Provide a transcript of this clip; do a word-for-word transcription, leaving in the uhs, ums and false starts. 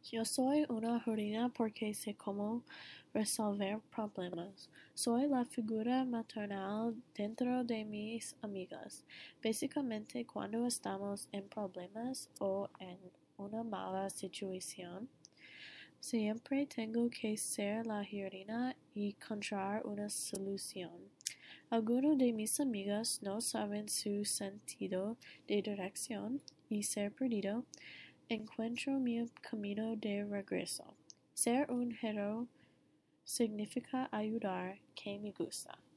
Yo soy una jardina porque sé cómo resolver problemas. Soy la figura maternal dentro de mis amigas. Básicamente, cuando estamos en problemas o en una mala situación, siempre tengo que ser la jardina y encontrar una solución. Algunos de mis amigas no saben su sentido de dirección y ser perdido encuentro mi camino de regreso. Ser un héroe significa ayudar, que me gusta.